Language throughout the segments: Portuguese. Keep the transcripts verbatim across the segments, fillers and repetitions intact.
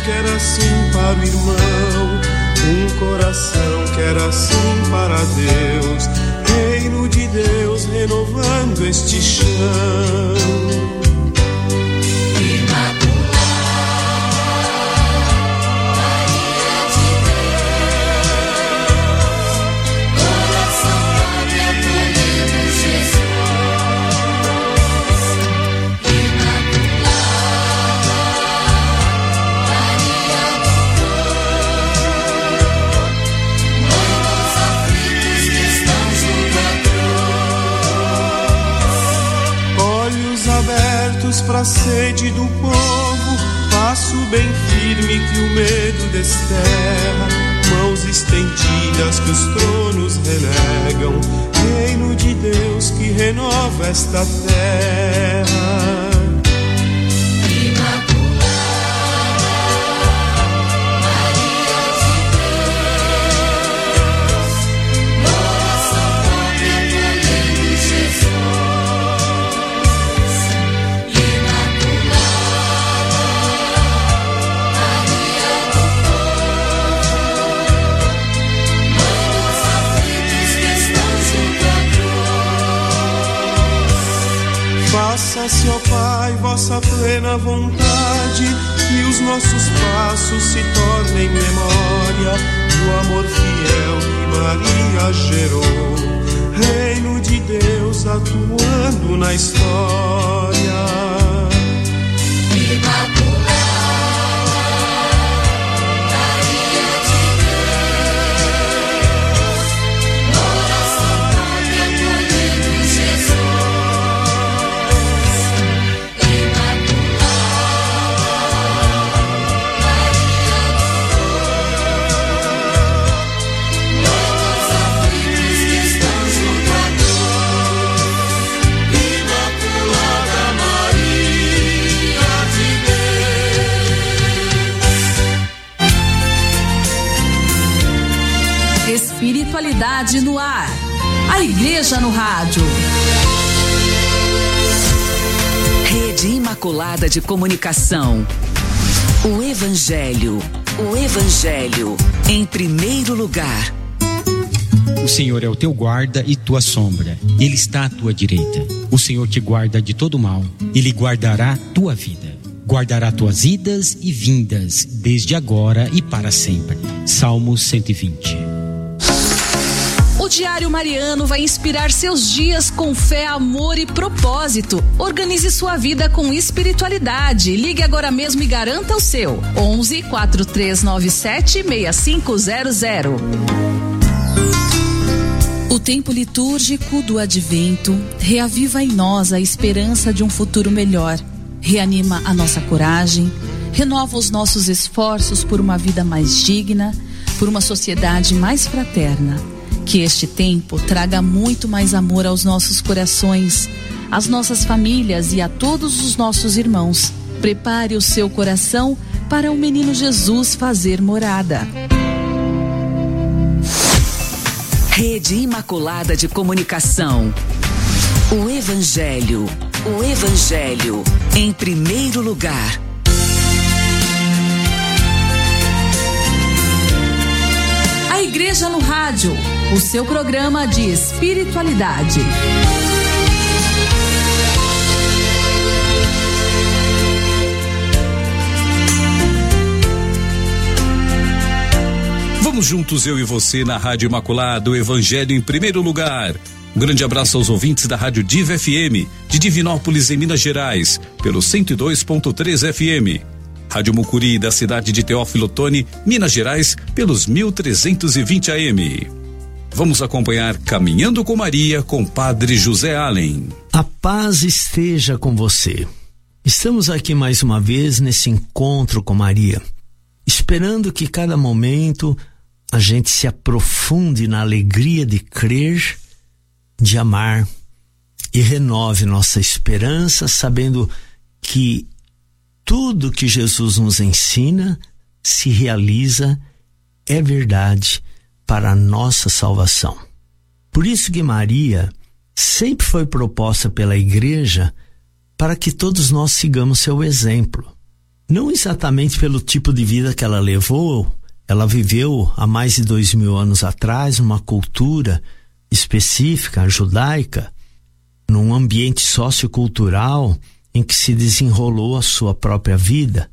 quer assim para o irmão, um coração quer assim para Deus. Reino de Deus renovando este chão. Para a sede do povo, passo bem firme que o medo desterra, mãos estendidas que os tronos relegam, reino de Deus que renova esta terra. Faça-se, ó Pai, vossa plena vontade, que os nossos passos se tornem memória do amor fiel que Maria gerou. Reino de Deus atuando na história. Espiritualidade no ar. A Igreja no Rádio. Rede Imaculada de Comunicação. O Evangelho. O Evangelho em primeiro lugar. O Senhor é o teu guarda e tua sombra. Ele está à tua direita. O Senhor te guarda de todo mal. Ele guardará tua vida. Guardará tuas idas e vindas, desde agora e para sempre. Salmo cento e vinte. O Diário Mariano vai inspirar seus dias com fé, amor e propósito. Organize sua vida com espiritualidade. Ligue agora mesmo e garanta o seu. onze, quatro três nove sete, seis cinco zero zero. O tempo litúrgico do Advento reaviva em nós a esperança de um futuro melhor. Reanima a nossa coragem, renova os nossos esforços por uma vida mais digna, por uma sociedade mais fraterna. Que este tempo traga muito mais amor aos nossos corações, às nossas famílias e a todos os nossos irmãos. Prepare o seu coração para o menino Jesus fazer morada. Rede Imaculada de Comunicação. O Evangelho. O Evangelho em primeiro lugar. A Igreja no Rádio, o seu programa de espiritualidade. Vamos juntos, eu e você, na Rádio Imaculada, o Evangelho em primeiro lugar. Um grande abraço aos ouvintes da Rádio Diva F M, de Divinópolis, em Minas Gerais, pelo cento e dois ponto três F M. Rádio Mucuri, da cidade de Teófilo Otoni, Minas Gerais, pelos mil trezentos e vinte A M. Vamos acompanhar Caminhando com Maria, com Padre José Allen. A paz esteja com você. Estamos aqui mais uma vez nesse encontro com Maria, esperando que cada momento a gente se aprofunde na alegria de crer, de amar, e renove nossa esperança, sabendo que tudo que Jesus nos ensina se realiza, é verdade para a nossa salvação. Por isso que Maria sempre foi proposta pela Igreja para que todos nós sigamos seu exemplo. não exatamente pelo tipo de vida que ela levou. Ela viveu há mais de dois mil anos atrás numa cultura específica, judaica, num ambiente sociocultural em que se desenrolou a sua própria vida,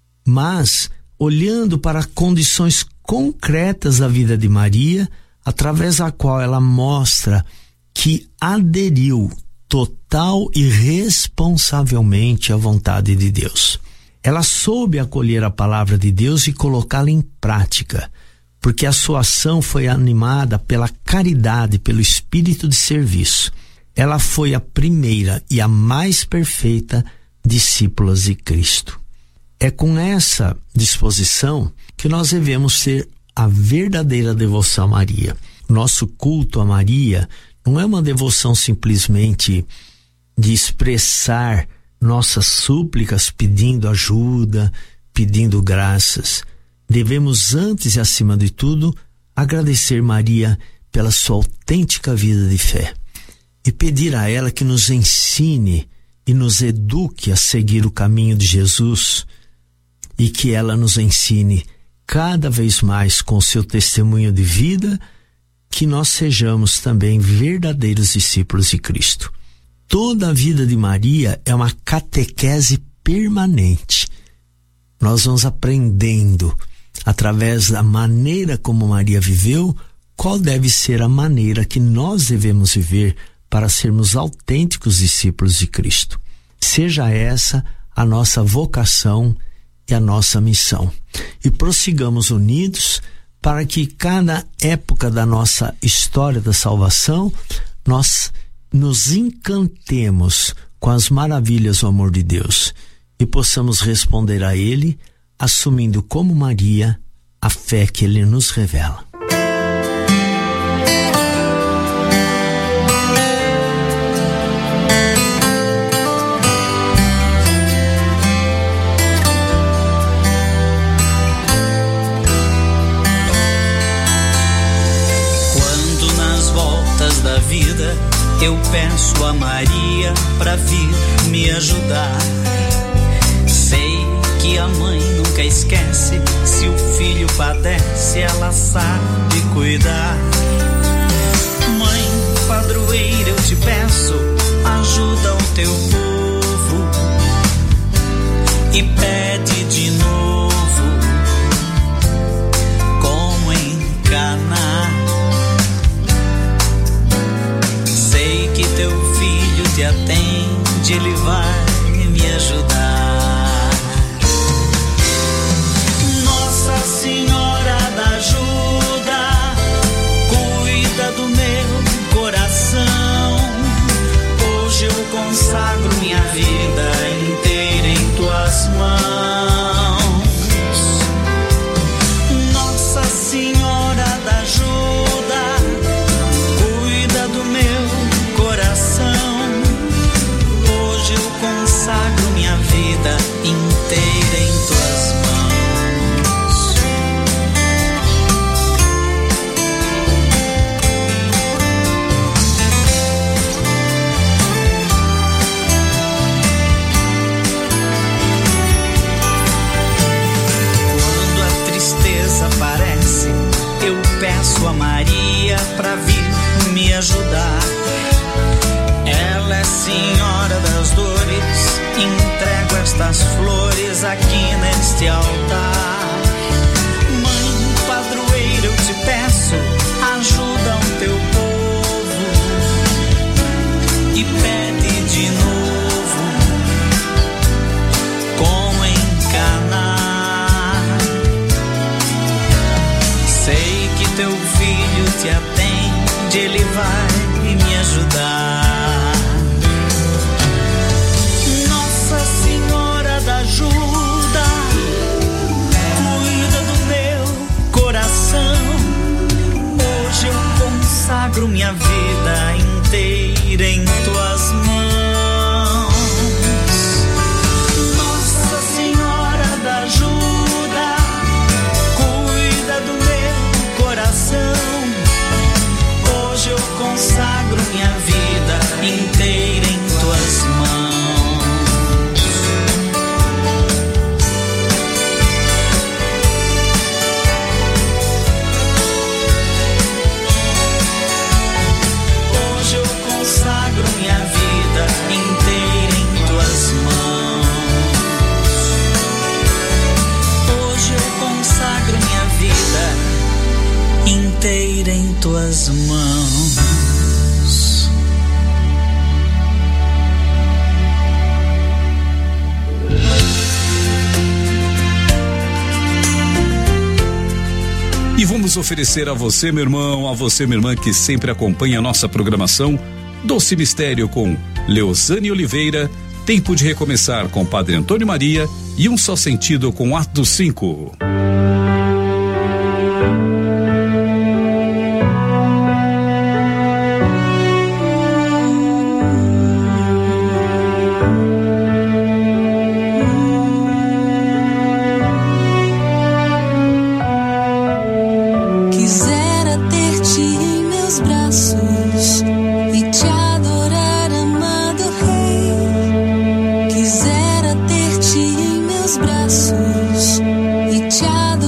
mas olhando para condições concretas da vida de Maria, através da qual ela mostra que aderiu total e responsavelmente à vontade de Deus. Ela soube acolher a palavra de Deus e colocá-la em prática, porque a sua ação foi animada pela caridade, pelo espírito de serviço. Ela foi a primeira e a mais perfeita discípula de Cristo. É com essa disposição que nós devemos ter a verdadeira devoção a Maria. Nosso culto a Maria não é uma devoção simplesmente de expressar nossas súplicas pedindo ajuda, pedindo graças. Devemos, antes e acima de tudo, agradecer Maria pela sua autêntica vida de fé e pedir a ela que nos ensine e nos eduque a seguir o caminho de Jesus, e que ela nos ensine cada vez mais com seu testemunho de vida, que nós sejamos também verdadeiros discípulos de Cristo. Toda a vida de Maria é uma catequese permanente. Nós vamos aprendendo, através da maneira como Maria viveu, qual deve ser a maneira que nós devemos viver para sermos autênticos discípulos de Cristo. Seja essa a nossa vocação e a nossa missão. E prossigamos unidos para que cada época da nossa história da salvação nós nos encantemos com as maravilhas do amor de Deus e possamos responder a Ele assumindo como Maria a fé que Ele nos revela. Da vida, eu peço a Maria pra vir me ajudar. Sei que a mãe nunca esquece, se o filho padece, ela sabe cuidar. Mãe padroeira, eu te peço, ajuda o teu povo e pede de novo como em Caná. Que teu filho te atende, ele vai me ajudar. Nossa Senhora da Ajuda, cuida do meu coração. Hoje eu consagro minha vida inteira em tuas mãos. Nossa Senhora da Ajuda, cuida do meu hoje eu consagro minha vida inteira em tuas mãos. Quando a tristeza aparece, eu peço a Maria pra vir me ajudar. Ela é Senhora das Dores, entrego estas flores aqui neste altar. Mãe padroeira, eu te peço, ajuda o teu povo e pede de novo como em Caná. Sei que teu filho te atende, ele vai me ajudar. Ajuda, cuida do meu coração. Hoje eu consagro minha vida inteira em tuas mãos. Nossa Senhora da Ajuda, cuida do meu coração. Hoje eu consagro minha vida inteira em tuas mãos. cair em tuas mãos. E vamos oferecer a você, meu irmão, a você, minha irmã, que sempre acompanha a nossa programação, Doce Mistério com Leozane Oliveira, Tempo de Recomeçar com Padre Antônio Maria e Um Só Sentido com Atos cinco. Quisera ter-te em meus braços e te adorar.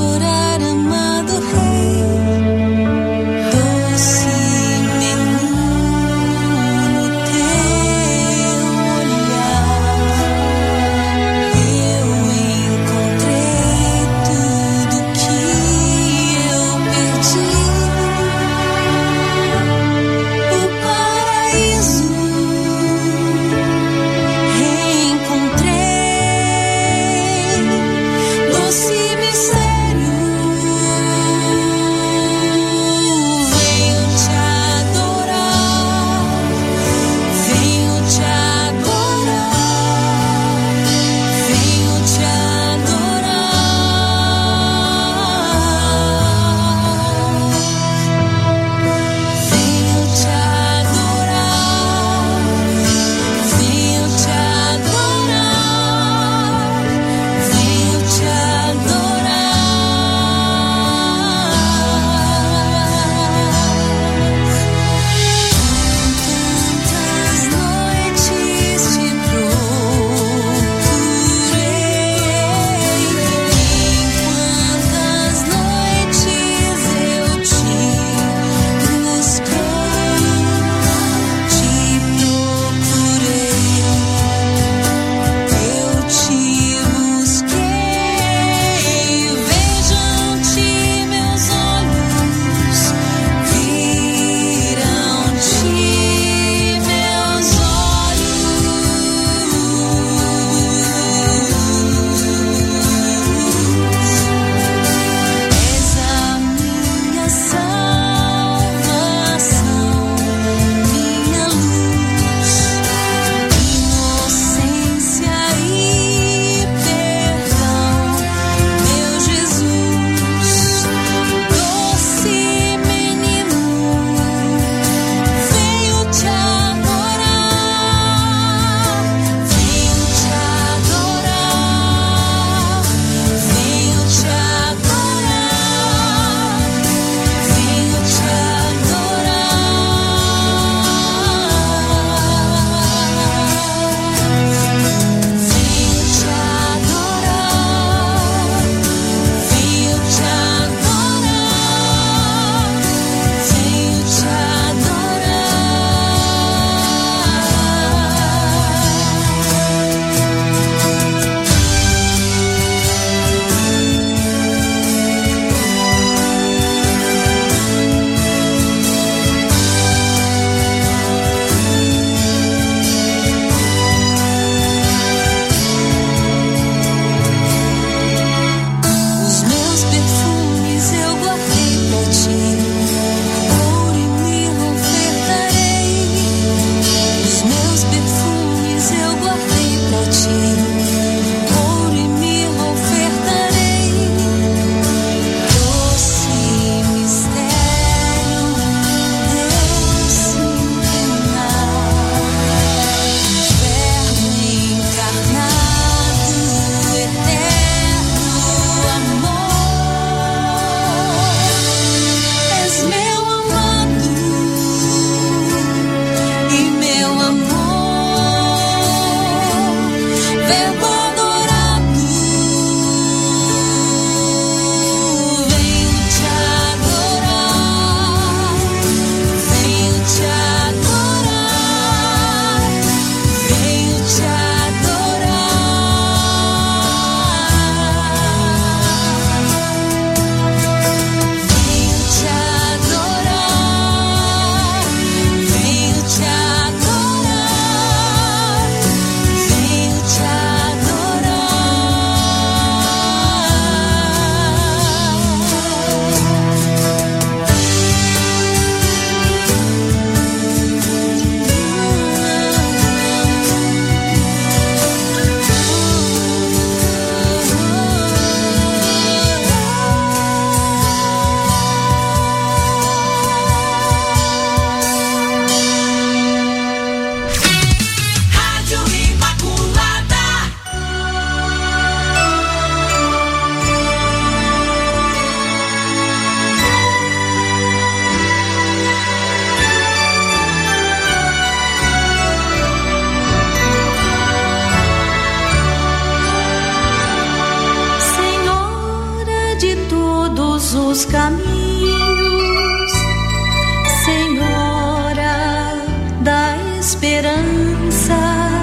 Senhora da esperança,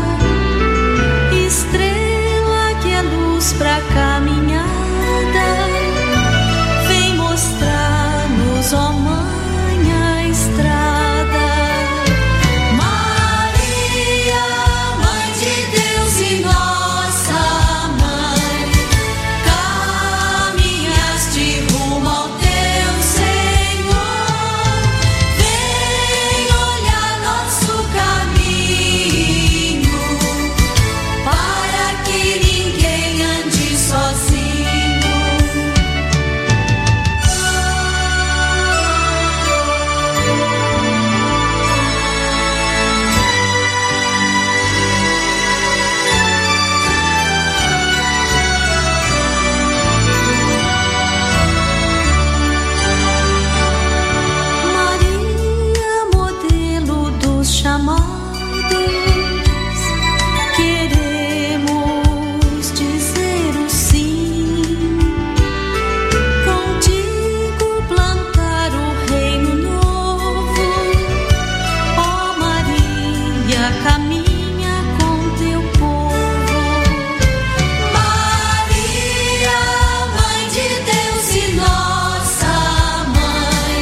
estrela que é luz pra caminhada, vem mostrar-nos, ó Mãe, a estrada. Maria, Mãe de Deus e nossa Mãe, caminhaste rumo ao teu Senhor, vem olhar nosso caminho, para que ninguém ande sozinho. Maria, modelo dos chamados, queremos dizer o sim, contigo plantar o reino novo. Ó Maria, caminha com teu povo. Maria, Mãe de Deus e nossa Mãe,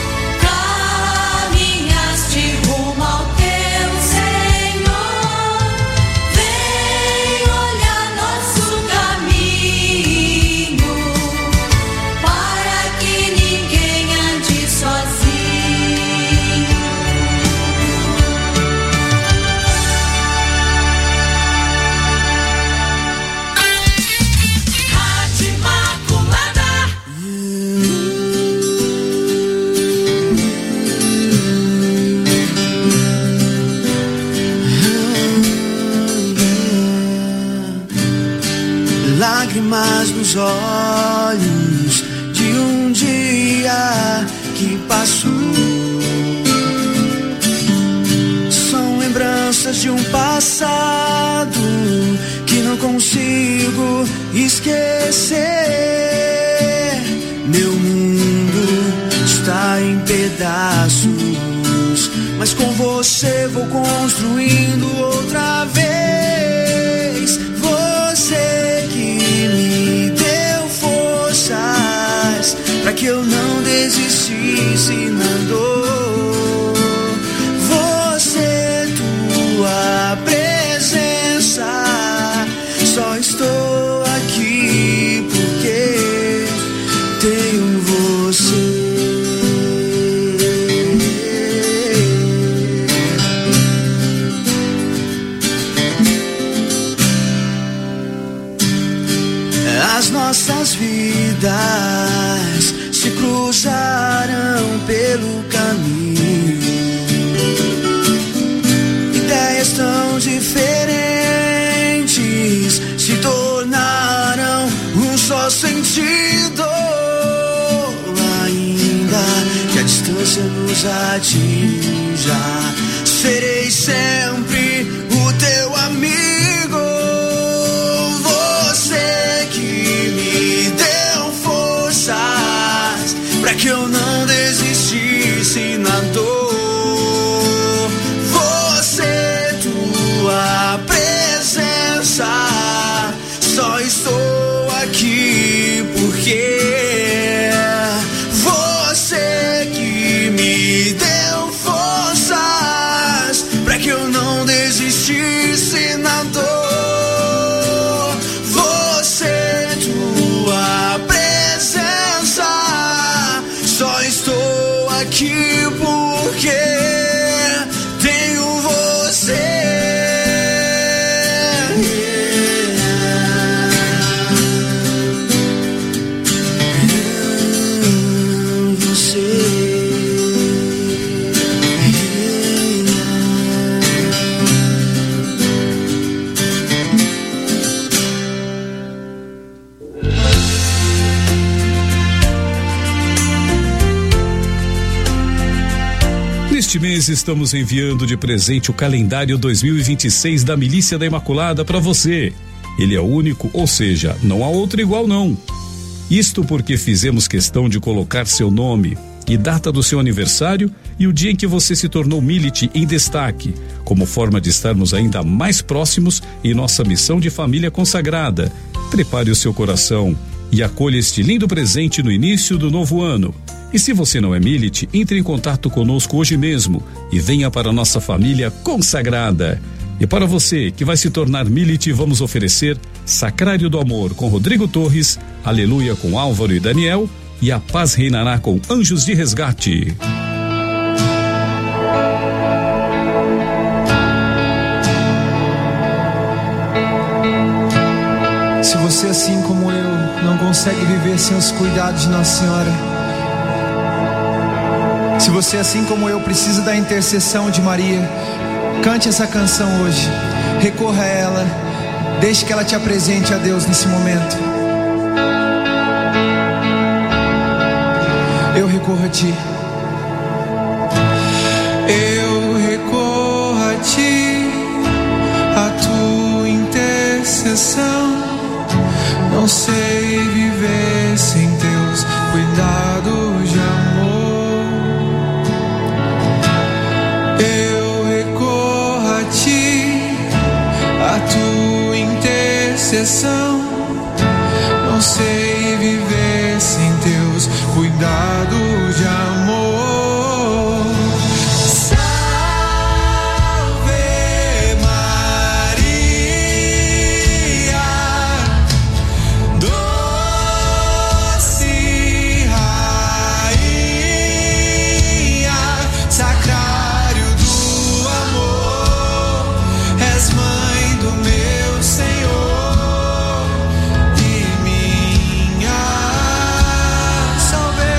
caminhaste rumo ao teu Senhor, vem olhar nosso caminho, para que ninguém ande sozinho. Rádio Imaculada. Lágrimas nos olhos de um dia que passou, são lembranças de um passado que não consigo esquecer. Meu mundo está em pedaços, mas com você vou construindo outra vez. Você que me deu forças pra que eu não desistisse na dor. Você, tua presença, só estou aqui porque tenho você. As nossas vidas se cruzarão pelo caminho, ideias tão diferentes se tornaram um só sentido. Ainda que a distância nos atinja, serei sempre o teu amigo. Você que me deu forças pra que eu não desistisse na dor. Você, tua presença, só estou aqui porque você que me deu forças pra que eu não desistisse na dor. Você, tua presença, só estou aqui porque tenho você. Neste mês estamos enviando de presente o calendário dois mil e vinte e seis da Milícia da Imaculada para você. Ele é único, ou seja, não há outro igual não. Isto porque fizemos questão de colocar seu nome e data do seu aniversário e o dia em que você se tornou Milite em destaque, como forma de estarmos ainda mais próximos em nossa missão de família consagrada. Prepare o seu coração e acolha este lindo presente no início do novo ano. E se você não é Milite, entre em contato conosco hoje mesmo e venha para a nossa família consagrada. E para você que vai se tornar Milite, vamos oferecer Sacrário do Amor com Rodrigo Torres, Aleluia com Álvaro e Daniel e A Paz Reinará com Anjos de Resgate. Se você, assim como eu, não consegue viver sem os cuidados de Nossa Senhora, se você, assim como eu, precisa da intercessão de Maria, cante essa canção hoje, recorra a ela, deixe que ela te apresente a Deus nesse momento. Eu recorro a ti. Eu recorro a ti, a tua intercessão. Não sei viver sem teus cuidados de amor. Eu recorro a ti, a tua intercessão. Não sei viver sem teus cuidados de amor. Salve Maria, doce rainha, sacrário do amor, és mãe do meu Senhor e minha. Salve,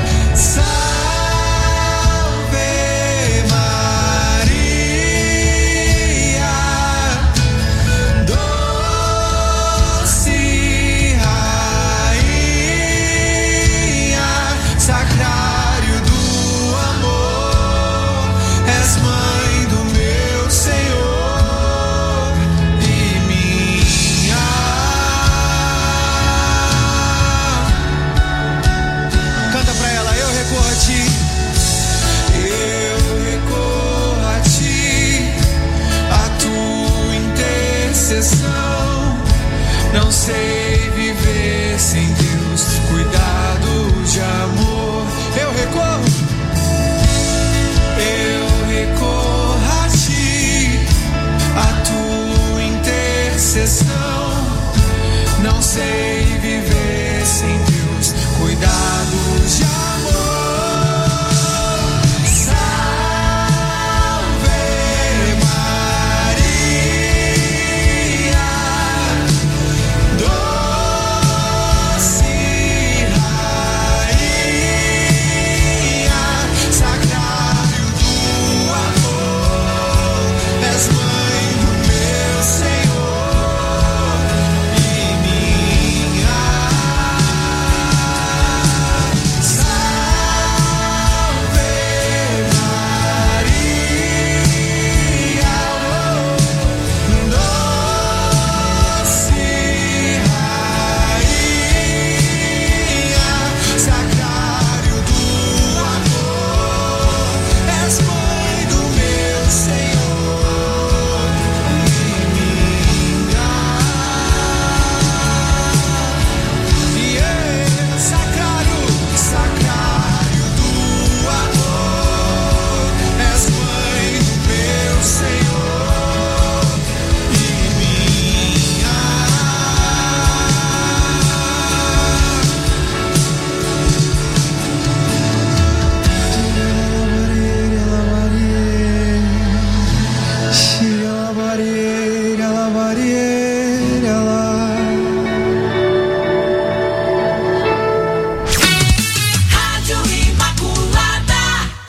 salve Maria, doce rainha, sacrário do amor, és mãe do meu Senhor e minha. Canta pra ela, eu recorro a ti. Eu recorro a ti, a tua intercessão. Não sei viver sem Deus, cuidados de amor. Eu recorro, eu recorro a ti, a tua intercessão. Não sei viver sem Deus, cuidados de amor. Salve Maria, doce rainha, sacrário do amor, és mãe do meu Senhor e minha. Salve Maria, doce rainha, sacrário do amor, és mãe do meu Senhor e minha. Yeah. Sacrário, sacrário do amor, és mãe do meu Senhor e minha. Rádio Imaculada.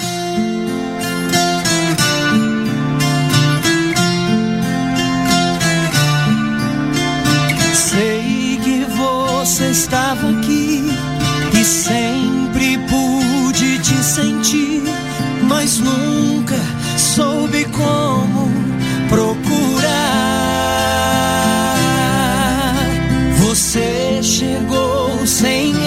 Sei que você estava aqui e sempre pude te sentir, mas nunca soube como procurar. Você chegou sem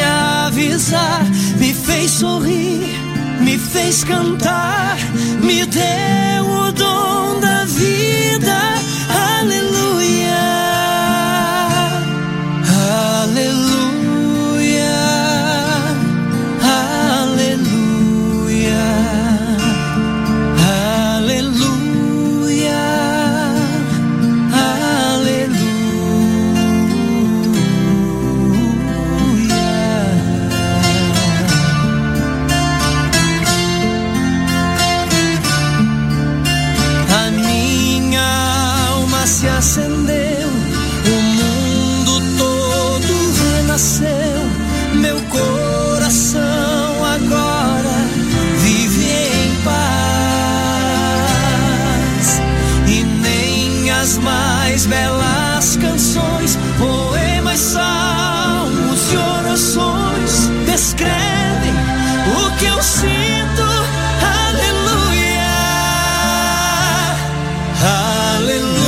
fez cantar, me deu o dom da vida. Aleluia, aleluia, aleluia, aleluia, se acendeu, o mundo todo renasceu, meu coração agora vive em paz, e nem as mais belas canções, poemas, salmos e orações descrevem o que eu sinto. Aleluia, aleluia.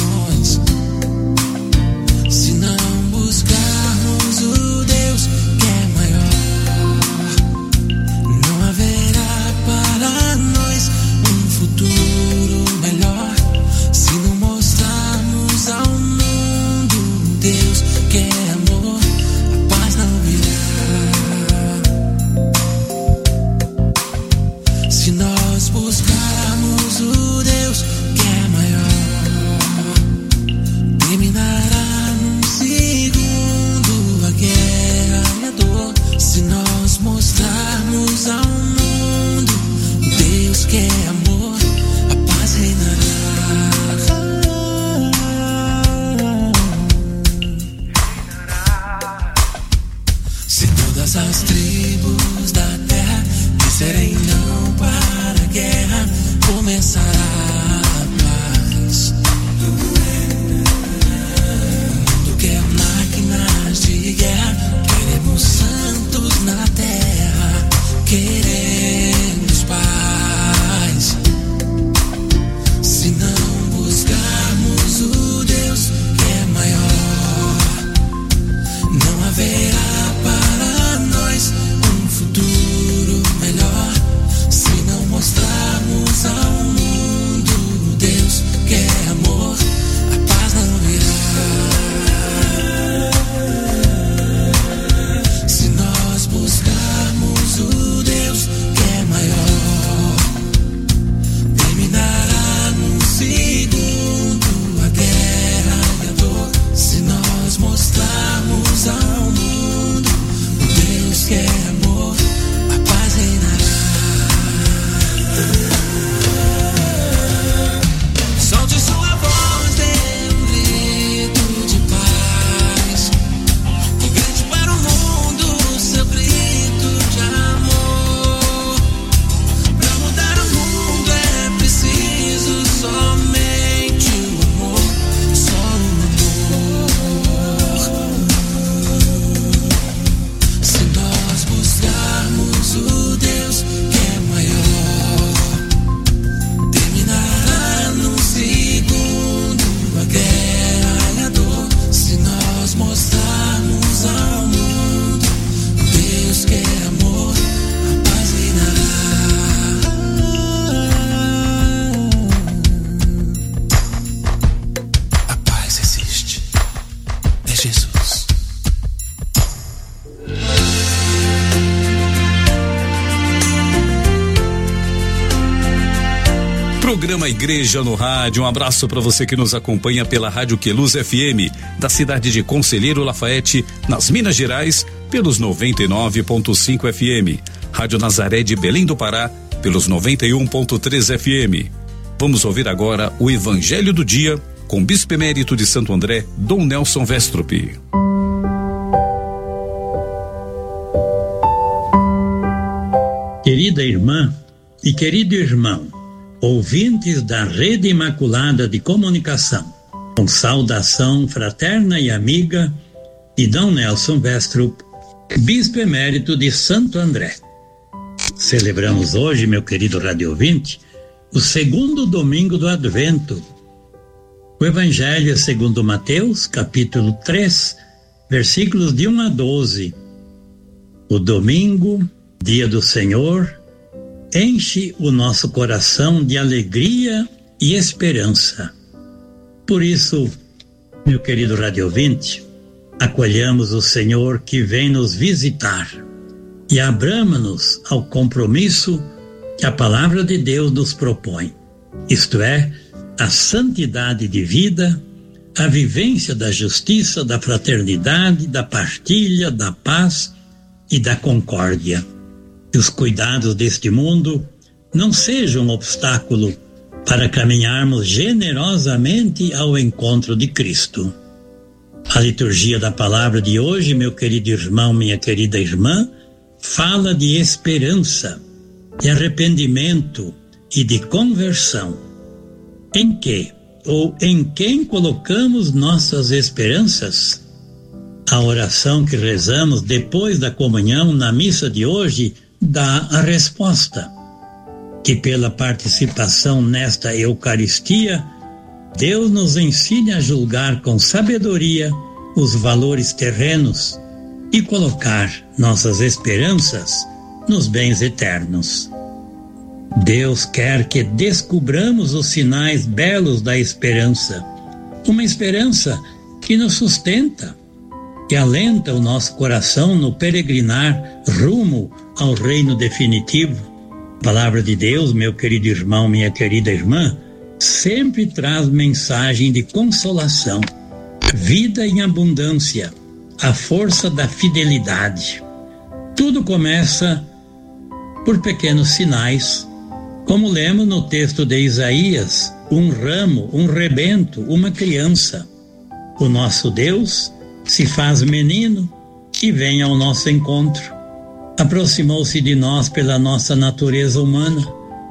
Se não buscarmos o Deus que programa Igreja no Rádio. Um abraço para você que nos acompanha pela Rádio Queluz F M, da cidade de Conselheiro Lafayette, nas Minas Gerais, pelos noventa e nove ponto cinco F M. Rádio Nazaré de Belém do Pará, pelos noventa e um ponto três F M. Vamos ouvir agora o Evangelho do Dia com Bispo Emérito de Santo André, Dom Nelson Westrup. Querida irmã e querido irmão, ouvintes da Rede Imaculada de Comunicação, com saudação fraterna e amiga de Dom Nelson Westrup, Bispo Emérito de Santo André. Celebramos hoje, meu querido rádio ouvinte, o segundo domingo do Advento. O Evangelho é segundo Mateus, capítulo três, versículos de um a doze. O domingo, dia do Senhor, enche o nosso coração de alegria e esperança. Por isso, meu querido rádio ouvinte, acolhamos o Senhor que vem nos visitar e abrama-nos ao compromisso que a palavra de Deus nos propõe, isto é, a santidade de vida, a vivência da justiça, da fraternidade, da partilha, da paz e da concórdia. Que os cuidados deste mundo não sejam um obstáculo para caminharmos generosamente ao encontro de Cristo. A liturgia da palavra de hoje, meu querido irmão, minha querida irmã, fala de esperança, de arrependimento e de conversão. Em que ou em quem colocamos nossas esperanças? A oração que rezamos depois da comunhão na missa de hoje dá a resposta. Que pela participação nesta Eucaristia, Deus nos ensine a julgar com sabedoria os valores terrenos e colocar nossas esperanças nos bens eternos. Deus quer que descubramos os sinais belos da esperança, uma esperança que nos sustenta, que alenta o nosso coração no peregrinar rumo ao reino definitivo. A palavra de Deus, meu querido irmão, minha querida irmã, sempre traz mensagem de consolação, vida em abundância, a força da fidelidade. Tudo começa por pequenos sinais, como lemos no texto de Isaías, um ramo, um rebento, uma criança. O nosso Deus se faz menino e vem ao nosso encontro. Aproximou-se de nós pela nossa natureza humana.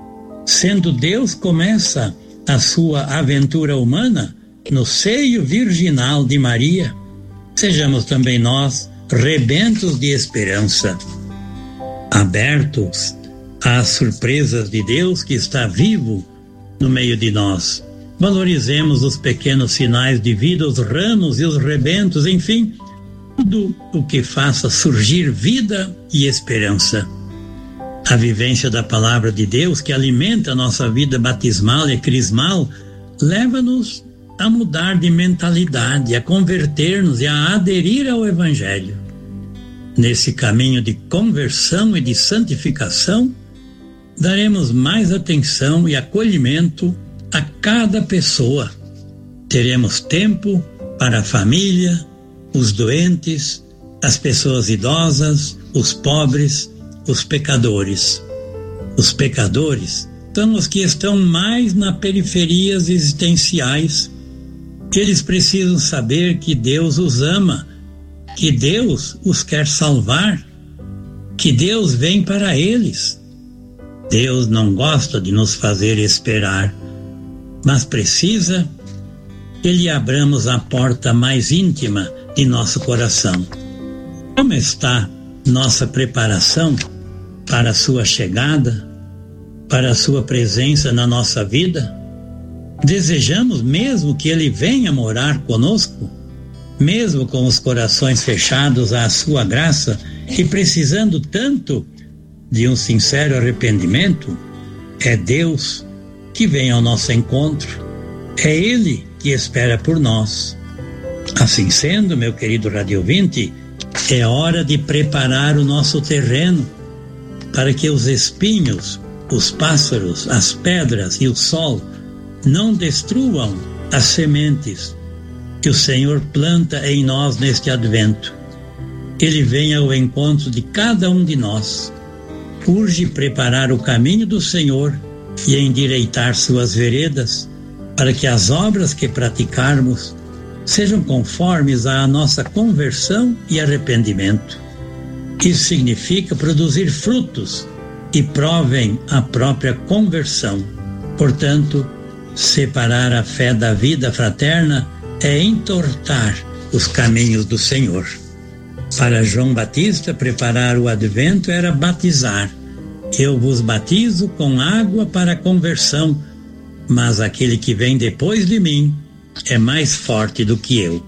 Sendo Deus, começa a sua aventura humana no seio virginal de Maria. Sejamos também nós rebentos de esperança, abertos às surpresas de Deus que está vivo no meio de nós. Valorizemos os pequenos sinais de vida, os ramos e os rebentos, enfim, tudo o que faça surgir vida e esperança. A vivência da palavra de Deus, que alimenta a nossa vida batismal e crismal, leva-nos a mudar de mentalidade, a converter-nos e a aderir ao Evangelho. Nesse caminho de conversão e de santificação, daremos mais atenção e acolhimento a cada pessoa. Teremos tempo para a família, os doentes, as pessoas idosas, os pobres, os pecadores. Os pecadores são os que estão mais nas periferias existenciais. Eles precisam saber que Deus os ama, que Deus os quer salvar, que Deus vem para eles. Deus não gosta de nos fazer esperar, mas precisa que lhe abramos a porta mais íntima de nosso coração. Como está nossa preparação para a sua chegada, para a sua presença na nossa vida? Desejamos mesmo que Ele venha morar conosco, mesmo com os corações fechados à sua graça e precisando tanto de um sincero arrependimento? É Deus que vem ao nosso encontro, é Ele que espera por nós. Assim sendo, meu querido rádio ouvinte, é hora de preparar o nosso terreno para que os espinhos, os pássaros, as pedras e o sol não destruam as sementes que o Senhor planta em nós neste advento. Ele vem ao encontro de cada um de nós. Urge preparar o caminho do Senhor e endireitar suas veredas, para que as obras que praticarmos sejam conformes à nossa conversão e arrependimento. Isso significa produzir frutos e provem a própria conversão. Portanto, separar a fé da vida fraterna é entortar os caminhos do Senhor. Para João Batista, preparar o advento era batizar. Eu vos batizo com água para a conversão, mas aquele que vem depois de mim é mais forte do que eu.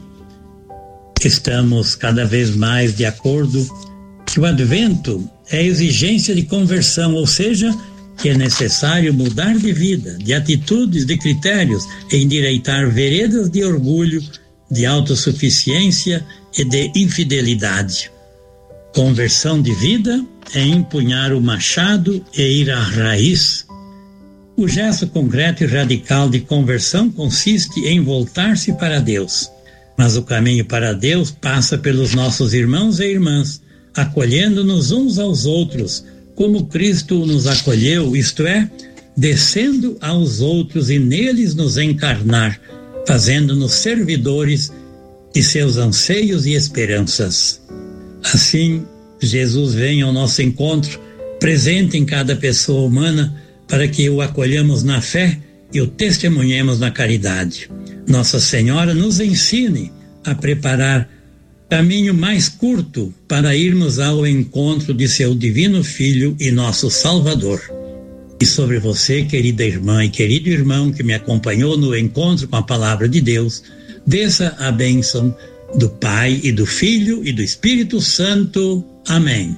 Estamos cada vez mais de acordo que o advento é exigência de conversão, ou seja, que é necessário mudar de vida, de atitudes, de critérios, e endireitar veredas de orgulho, de autossuficiência e de infidelidade. Conversão de vida é empunhar o machado e ir à raiz. O gesto concreto e radical de conversão consiste em voltar-se para Deus. Mas o caminho para Deus passa pelos nossos irmãos e irmãs, acolhendo-nos uns aos outros, como Cristo nos acolheu, isto é, descendo aos outros e neles nos encarnar, fazendo-nos servidores de seus anseios e esperanças. Assim, Jesus vem ao nosso encontro, presente em cada pessoa humana, para que o acolhamos na fé e o testemunhemos na caridade. Nossa Senhora nos ensine a preparar caminho mais curto para irmos ao encontro de seu divino Filho e nosso Salvador. E sobre você, querida irmã e querido irmão que me acompanhou no encontro com a Palavra de Deus, desça a bênção do Pai e do Filho e do Espírito Santo. Amém.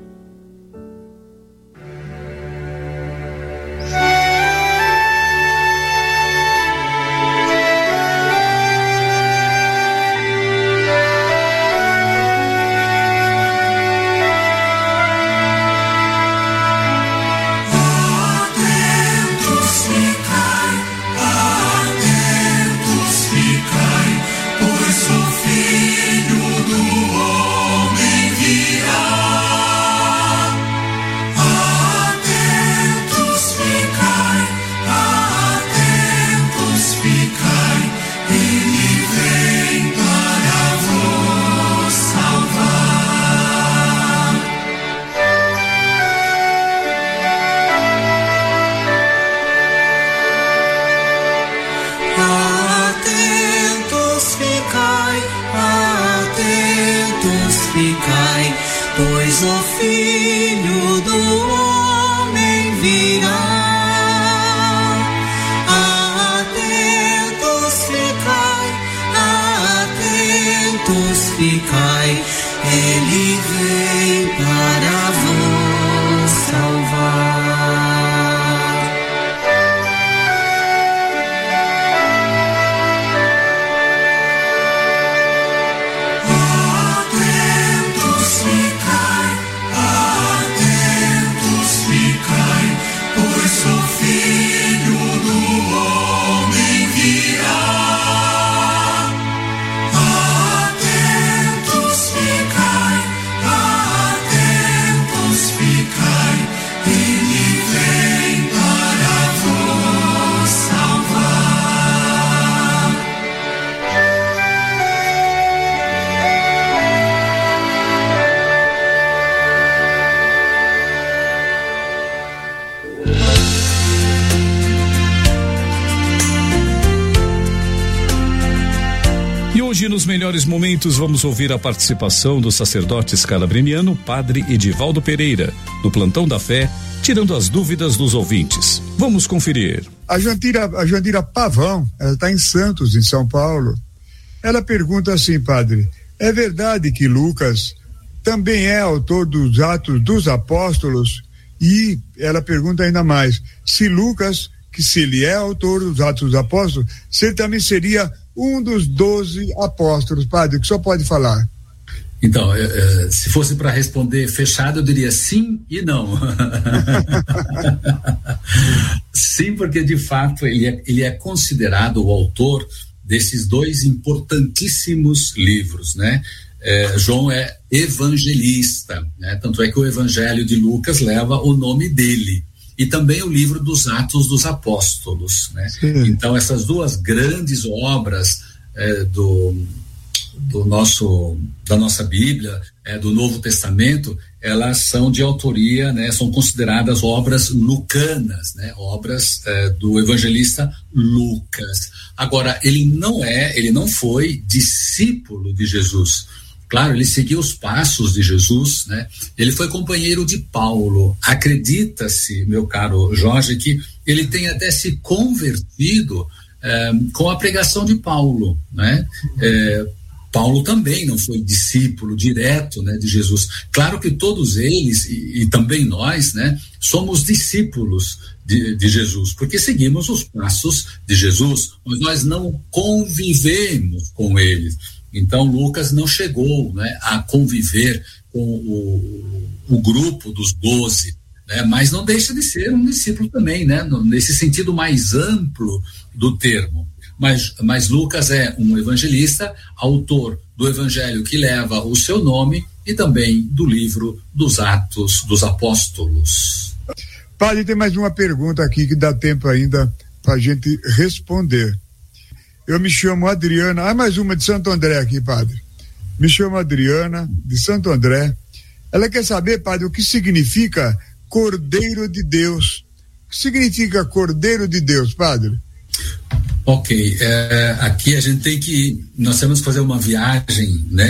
Hoje, nos melhores momentos, vamos ouvir a participação do sacerdote escalabriniano, Padre Edivaldo Pereira, no Plantão da Fé, tirando as dúvidas dos ouvintes. Vamos conferir. A Jandira, a Jandira Pavão, ela está em Santos, em São Paulo. Ela pergunta assim, padre, é verdade que Lucas também é autor dos Atos dos Apóstolos? E ela pergunta ainda mais, se Lucas, que se ele é autor dos Atos dos Apóstolos, se ele também seria um dos doze apóstolos, padre, o que o senhor pode falar? Então, eh, se fosse para responder fechado, eu diria sim e não. Sim, porque de fato ele é, ele é considerado o autor desses dois importantíssimos livros, né? Eh, João é evangelista, né? Tanto é que o Evangelho de Lucas leva o nome dele. E também o livro dos Atos dos Apóstolos, né? Então, essas duas grandes obras eh, do... do nosso, da nossa Bíblia, é, do Novo Testamento, elas são de autoria, né, são consideradas obras lucanas, né, obras é, do evangelista Lucas. Agora, ele não é, ele não foi discípulo de Jesus. Claro, ele seguiu os passos de Jesus, né? Ele foi companheiro de Paulo. Acredita-se, meu caro Jorge, que ele tem até se convertido é, com a pregação de Paulo, né? É, Paulo também não foi discípulo direto, né, de Jesus. Claro que todos eles, e, e também nós, né, somos discípulos de, de Jesus, porque seguimos os passos de Jesus, mas nós não convivemos com eles. Então, Lucas não chegou, né, a conviver com o, o grupo dos doze, né, mas não deixa de ser um discípulo também, né, nesse sentido mais amplo do termo. Mas, mas Lucas é um evangelista, autor do evangelho que leva o seu nome e também do livro dos Atos dos Apóstolos. Padre, tem mais uma pergunta aqui que dá tempo ainda para a gente responder. Eu me chamo Adriana, ah, mais uma de Santo André aqui, padre. Me chamo Adriana, de Santo André. Ela quer saber, padre, o que significa Cordeiro de Deus. O que significa Cordeiro de Deus, padre? Ok, é, aqui a gente tem que, nós temos que fazer uma viagem, né,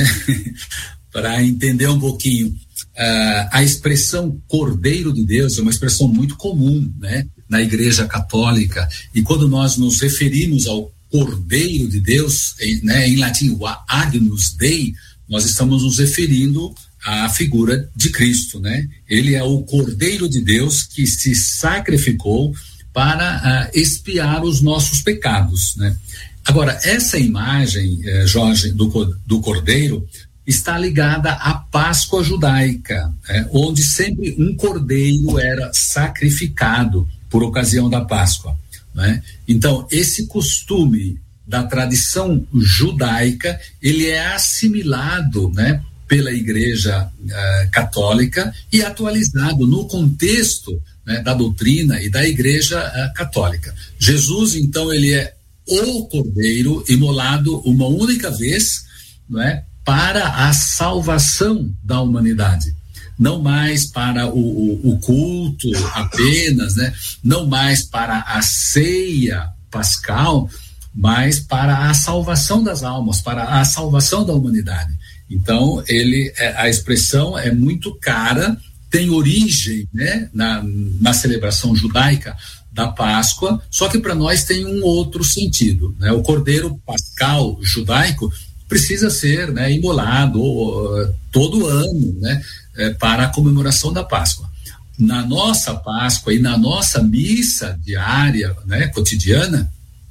para entender um pouquinho. Uh, a expressão Cordeiro de Deus é uma expressão muito comum, né, na Igreja Católica, e quando nós nos referimos ao Cordeiro de Deus, em, né, em latim, o Agnus Dei, nós estamos nos referindo à figura de Cristo, né? Ele é o Cordeiro de Deus que se sacrificou para uh, expiar os nossos pecados, né? Agora, essa imagem, eh, Jorge, do, do Cordeiro, está ligada à Páscoa judaica, né? Onde sempre um cordeiro era sacrificado por ocasião da Páscoa, né? Então, esse costume da tradição judaica, ele é assimilado, né, pela Igreja uh, Católica e atualizado no contexto, né, da doutrina e da Igreja uh, Católica. Jesus, então, ele é o Cordeiro imolado uma única vez, não é, para a salvação da humanidade. Não mais para o, o, o culto apenas, né, não mais para a ceia pascal, mas para a salvação das almas, para a salvação da humanidade. Então, ele, a expressão é muito cara, tem origem, né, na, na celebração judaica da Páscoa, só que para nós tem um outro sentido, né? O cordeiro pascal judaico precisa ser, né, imolado uh, todo ano, né, uh, para a comemoração da Páscoa. Na nossa Páscoa e na nossa missa diária, né, cotidiana,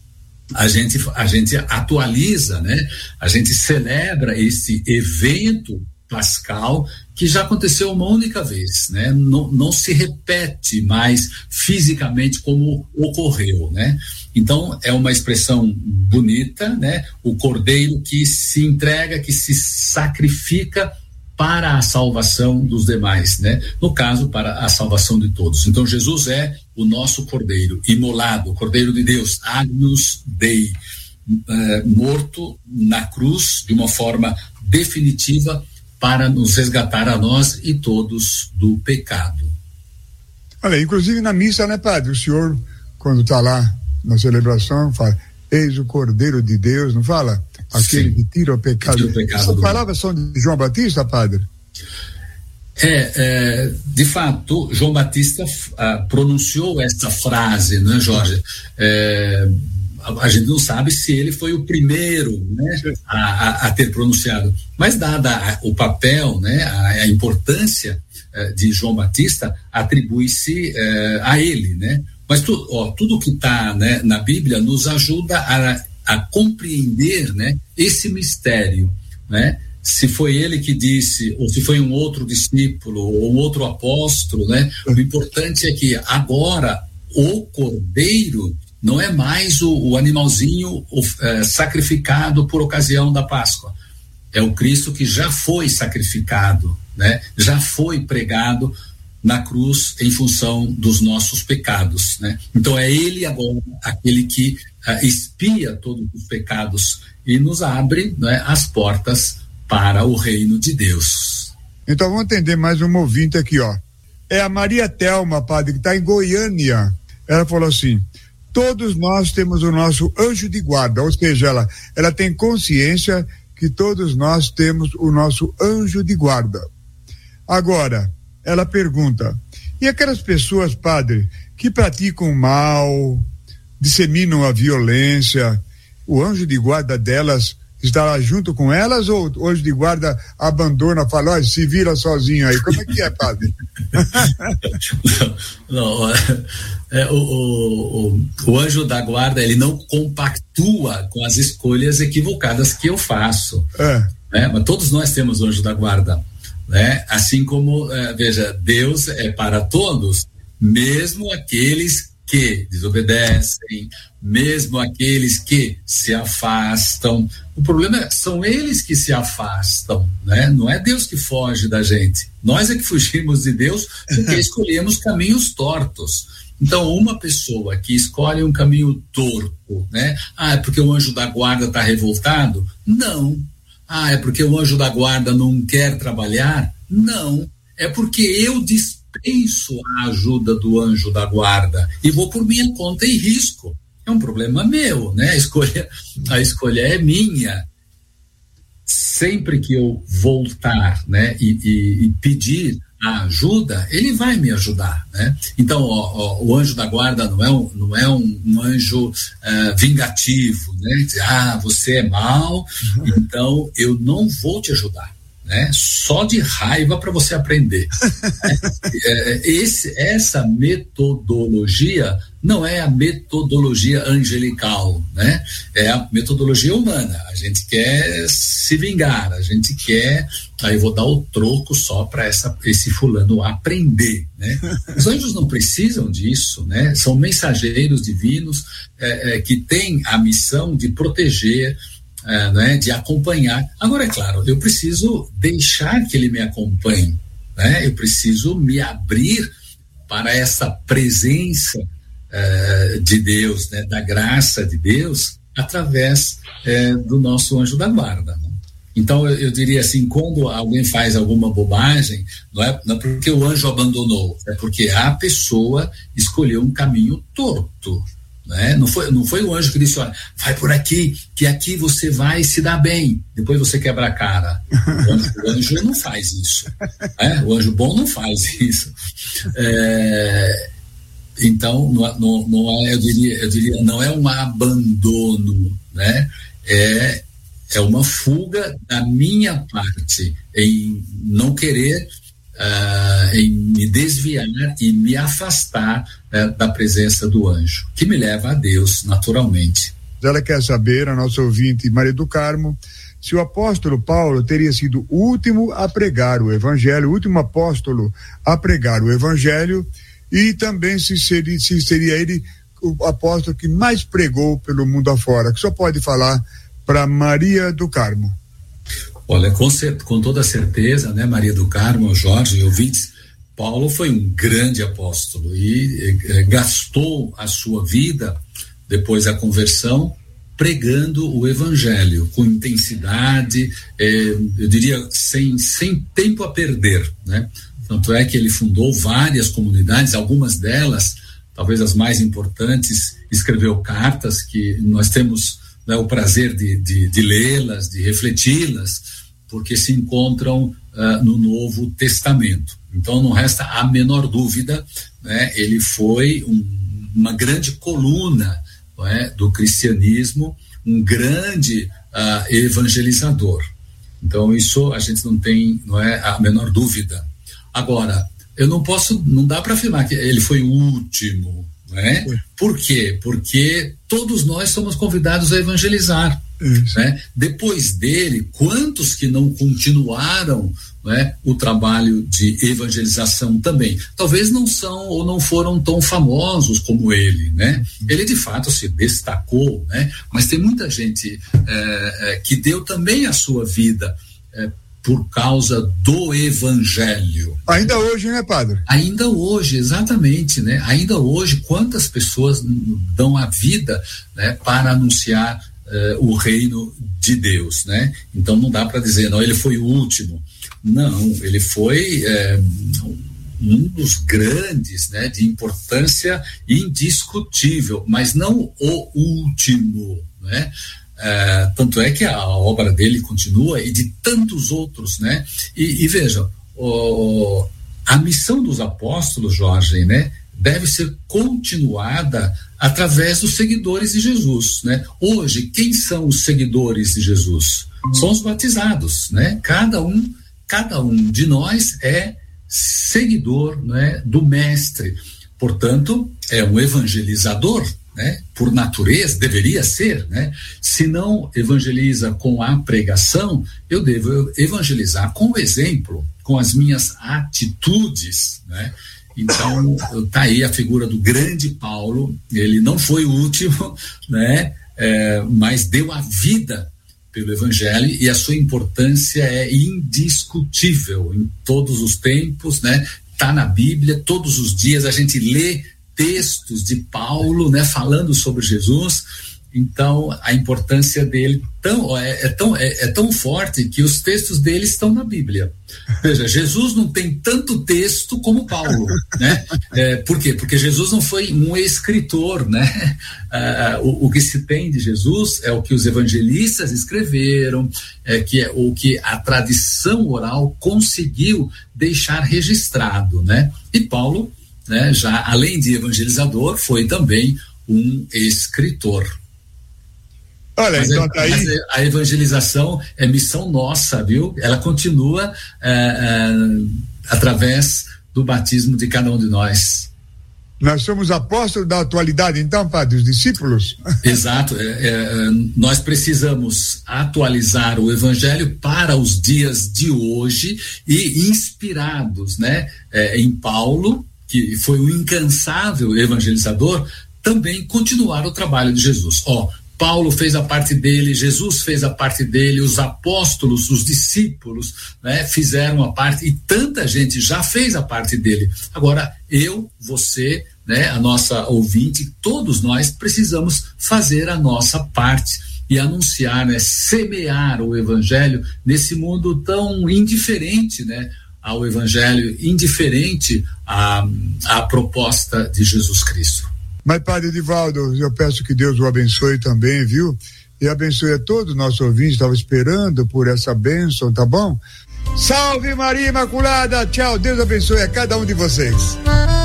a gente, a gente atualiza, né? A gente celebra esse evento pascal que já aconteceu uma única vez, né? Não, não se repete mais fisicamente como ocorreu, né? Então, é uma expressão bonita, né? O cordeiro que se entrega, que se sacrifica para a salvação dos demais, né? No caso, para a salvação de todos. Então, Jesus é o nosso cordeiro imolado, o cordeiro de Deus, Agnus Dei, eh, morto na cruz de uma forma definitiva para nos resgatar a nós e todos do pecado. Olha, inclusive na missa, né, padre? O senhor, quando está lá na celebração, fala, eis o Cordeiro de Deus, não fala? Aquele Sim. que tira o pecado. Tira o pecado. Essa palavra são de João Batista, padre? É, é, de fato, João Batista ah, pronunciou essa frase, né, Jorge? É, a, a gente não sabe se ele foi o primeiro, né, a, a, a ter pronunciado, mas dada o papel, né, a, a importância eh, de João Batista, atribui-se eh, a ele, né? Mas tu, ó, tudo que está, né, na Bíblia nos ajuda a, a compreender, né, esse mistério, né? se foi ele que disse, ou se foi um outro discípulo, ou um outro apóstolo, né? O importante é que agora o cordeiro não é mais o, o animalzinho o, é, sacrificado por ocasião da Páscoa. É o Cristo que já foi sacrificado, né? Já foi pregado na cruz em função dos nossos pecados, né? Então é ele agora aquele que uh, expia todos os pecados e nos abre, né, as portas para o reino de Deus. Então vamos atender mais um ouvinte aqui, ó. É a Maria Telma, padre, que está em Goiânia. Ela falou assim: todos nós temos o nosso anjo de guarda, ou seja, ela, ela tem consciência que todos nós temos o nosso anjo de guarda. Agora, ela pergunta: e aquelas pessoas, padre, que praticam o mal, disseminam a violência, o anjo de guarda delas estará junto com elas, ou o anjo de guarda abandona, fala, olha, se vira sozinho aí? Como é que é, padre? não, não é, o, o, o, o anjo da guarda, ele não compactua com as escolhas equivocadas que eu faço. É. Né? Mas todos nós temos o anjo da guarda. Né? Assim como, é, veja, Deus é para todos, mesmo aqueles que desobedecem, mesmo aqueles que se afastam. O problema é, são eles que se afastam, né? Não é Deus que foge da gente. Nós é que fugimos de Deus porque escolhemos caminhos tortos. Então, uma pessoa que escolhe um caminho torto, né? Ah, é porque o anjo da guarda está revoltado? Não. Ah, é porque o anjo da guarda não quer trabalhar? Não. É porque eu dispenso a ajuda do anjo da guarda e vou por minha conta e risco. É um problema meu, né? A escolha, a escolha é minha. Sempre que eu voltar, né, e, e, e pedir a ajuda, ele vai me ajudar, né? Então, ó, ó, o anjo da guarda não é um, não é um, um anjo uh, vingativo, né? Ah, você é mau, uhum. Então eu não vou te ajudar, né? Só de raiva para você aprender. é, esse, essa metodologia não é a metodologia angelical, né? É a metodologia humana. A gente quer se vingar, a gente quer, aí eu vou dar o troco só para essa esse fulano aprender, né? Os anjos não precisam disso, né? São mensageiros divinos é, é, que têm a missão de proteger, É, né, de acompanhar. Agora, é claro, eu preciso deixar que ele me acompanhe, né? Eu preciso me abrir para essa presença uh, de Deus, né, da graça de Deus, através uh, do nosso anjo da guarda, né? Então, eu, eu diria assim, quando alguém faz alguma bobagem, não é, não é porque o anjo abandonou, é porque a pessoa escolheu um caminho torto. Né? Não foi, não foi o anjo que disse, olha, vai por aqui, que aqui você vai se dar bem, depois você quebra a cara. O anjo, o anjo não faz isso, né? O anjo bom não faz isso. É, então, não, não, não é, eu diria, eu diria, não é um abandono, né? É, é uma fuga da minha parte em não querer, Uh, em me desviar e me afastar uh, da presença do anjo, que me leva a Deus naturalmente. Ela quer saber, a nossa ouvinte Maria do Carmo, se o apóstolo Paulo teria sido o último a pregar o evangelho, o último apóstolo a pregar o evangelho, e também se seria, se seria ele o apóstolo que mais pregou pelo mundo afora, que só pode falar para Maria do Carmo. Olha, com, com toda certeza, né, Maria do Carmo, Jorge e ouvintes, Paulo foi um grande apóstolo e eh, gastou a sua vida, depois da conversão, pregando o evangelho com intensidade, eh, eu diria, sem, sem tempo a perder, né? Tanto é que ele fundou várias comunidades, algumas delas, talvez as mais importantes, escreveu cartas que nós temos, né, o prazer de, de, de lê-las, de refleti-las, porque se encontram uh, no Novo Testamento. Então não resta a menor dúvida, né, ele foi um, uma grande coluna, não é, do cristianismo, um grande uh, evangelizador. Então isso a gente não tem, não é, a menor dúvida. Agora, eu não posso, não dá para afirmar que ele foi o último, né? Por quê? Porque todos nós somos convidados a evangelizar. Né? Depois dele, quantos que não continuaram, né, o trabalho de evangelização também? Talvez não são ou não foram tão famosos como ele, né? Ele de fato se destacou, né? Mas tem muita gente é, é, que deu também a sua vida é, por causa do evangelho. Ainda hoje, né, padre? Ainda hoje, exatamente, né? Ainda hoje, quantas pessoas dão a vida, né, para anunciar Uh, o reino de Deus, né? Então não dá para dizer, não, ele foi o último. Não, ele foi é, um dos grandes, né, de importância indiscutível, mas não o último, né? É, tanto é que a obra dele continua e de tantos outros, né? E, e veja, o, a missão dos apóstolos, Jorge, né, deve ser continuada através dos seguidores de Jesus, né? Hoje, quem são os seguidores de Jesus? São os batizados, né? Cada um, cada um de nós é seguidor, né, do mestre. Portanto, é um evangelizador, né? Por natureza, deveria ser, né? Se não evangeliza com a pregação, eu devo evangelizar com o exemplo, com as minhas atitudes, né? Então, tá aí a figura do grande Paulo. Ele não foi o último, né? É, mas deu a vida pelo evangelho e a sua importância é indiscutível em todos os tempos, né? Tá na Bíblia, todos os dias a gente lê textos de Paulo, né? Falando sobre Jesus. Então, a importância dele tão, é, é, tão, é, é tão forte que os textos dele estão na Bíblia. Veja, Jesus não tem tanto texto como Paulo, né? É, por quê? Porque Jesus não foi um escritor, né? Ah, o, o que se tem de Jesus é o que os evangelistas escreveram, é, que é o que a tradição oral conseguiu deixar registrado, né? E Paulo, né, já além de evangelizador, foi também um escritor. Olha, mas, então tá aí. Mas a evangelização é missão nossa, viu? Ela continua é, é, através do batismo de cada um de nós. Nós somos apóstolos da atualidade, então, padre, os discípulos? Exato. É, é, nós precisamos atualizar o evangelho para os dias de hoje e inspirados, né, é, em Paulo, que foi um incansável evangelizador, também continuar o trabalho de Jesus. Ó, Paulo fez a parte dele, Jesus fez a parte dele, os apóstolos, os discípulos, né, fizeram a parte, e tanta gente já fez a parte dele. Agora, eu, você, né, a nossa ouvinte, todos nós precisamos fazer a nossa parte e anunciar, né, semear o evangelho nesse mundo tão indiferente, né, ao evangelho, indiferente à, à proposta de Jesus Cristo. Mas, padre Edivaldo, eu peço que Deus o abençoe também, viu? E abençoe a todos os nossos ouvintes, estava esperando por essa bênção, tá bom? Salve Maria Imaculada, tchau, Deus abençoe a cada um de vocês.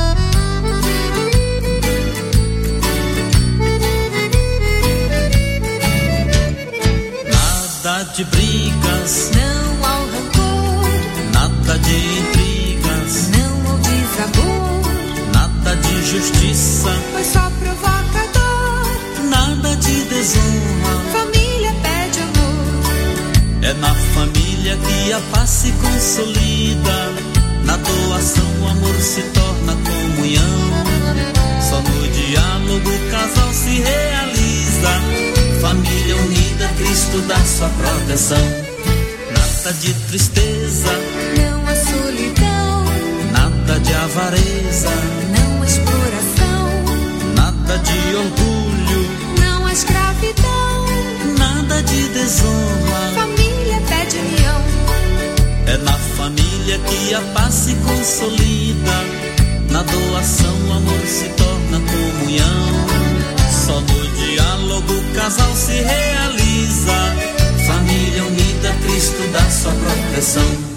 Nada de brigas, não ao rancor, nada de intrigas, não ao desamor, nada de justiça, foi só provocador. Nada de desonra, família pede amor. É na família que a paz se consolida. Na doação o amor se torna comunhão. Só no diálogo o casal se realiza. Família unida, Cristo dá sua proteção. Nada de tristeza, não há solidão. Nada de avareza, não há exploração. Nada de orgulho, não há escravidão. Nada de desonra, família pede união. É na família que a paz se consolida. Na doação o amor se torna comunhão. Só no diálogo o casal se realiza. Família unida, Cristo dá sua proteção.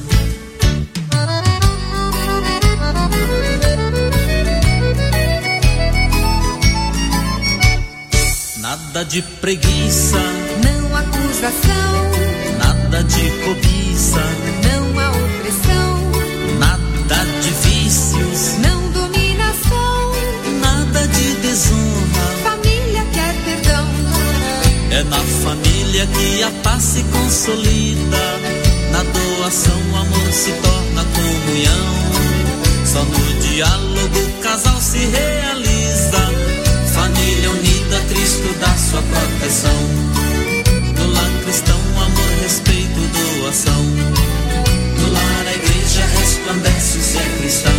Nada de preguiça, não acusação. Nada de cobiça, não há opressão. Nada de vícios, não dominação. Nada de desonra, família quer perdão. É na família que a paz se consolida, na doação o amor se torna comunhão. Só no diálogo o casal se realiza, família unida, Cristo dá sua proteção. No lar cristão, amor, respeito, doação. No lar a igreja resplandece se é cristão.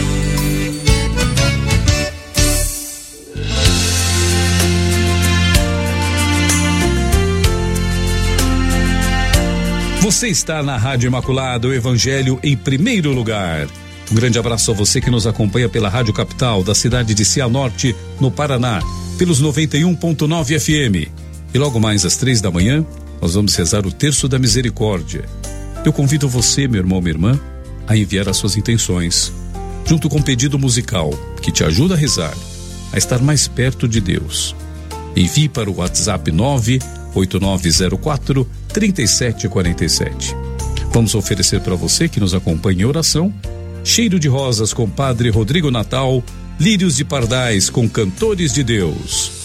Você está na Rádio Imaculada, o Evangelho em primeiro lugar. Um grande abraço a você que nos acompanha pela Rádio Capital da cidade de Cianorte, no Paraná, pelos noventa e um ponto nove F M. E logo mais às três da manhã, nós vamos rezar o Terço da Misericórdia. Eu convido você, meu irmão, minha irmã, a enviar as suas intenções, junto com um pedido musical que te ajuda a rezar, a estar mais perto de Deus. Envie para o WhatsApp nove oito nove zero quatro três sete quatro sete. Vamos oferecer para você que nos acompanha em oração Cheiro de Rosas com Padre Rodrigo Natal, Lírios de Pardais com Cantores de Deus.